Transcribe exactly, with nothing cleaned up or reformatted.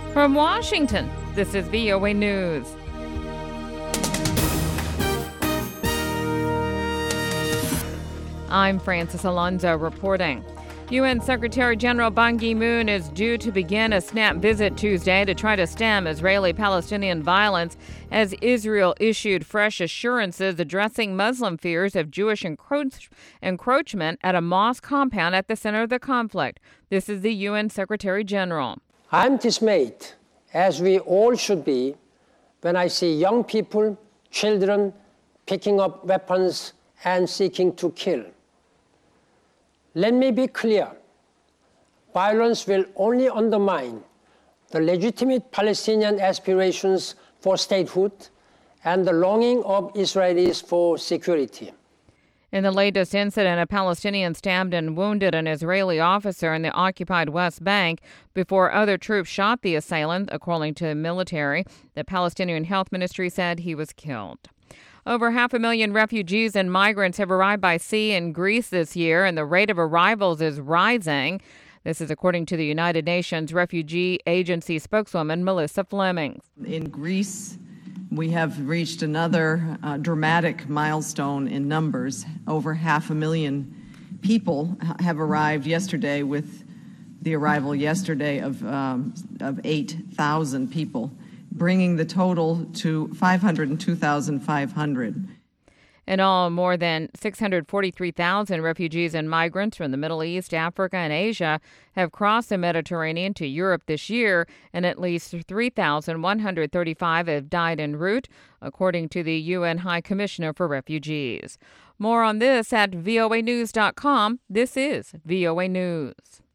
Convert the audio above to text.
From Washington, this is V O A News. I'm Francis Alonso reporting. U N Secretary General Ban Ki-moon is due to begin a snap visit Tuesday to try to stem Israeli-Palestinian violence as Israel issued fresh assurances addressing Muslim fears of Jewish encroach- encroachment at a mosque compound at the center of the conflict. This is the U N Secretary General. I'm dismayed, as we all should be, when I see young people, children, picking up weapons and seeking to kill. Let me be clear. Violence will only undermine the legitimate Palestinian aspirations for statehood and the longing of Israelis for security. In the latest incident, a Palestinian stabbed and wounded an Israeli officer in the occupied West Bank before other troops shot the assailant, according to the military. The Palestinian Health Ministry said he was killed. Over half a million refugees and migrants have arrived by sea in Greece this year, and the rate of arrivals is rising. This is according to the United Nations Refugee Agency spokeswoman Melissa Fleming. In Greece, we have reached another uh, dramatic milestone in numbers. Over half a million people have arrived yesterday, with the arrival yesterday of, um, of eight thousand people, bringing the total to five hundred two thousand five hundred. In all, more than six hundred forty-three thousand refugees and migrants from the Middle East, Africa, and Asia have crossed the Mediterranean to Europe this year, and at least three thousand one hundred thirty-five have died en route, according to the U N High Commissioner for Refugees. More on this at V O A news dot com. This is V O A News.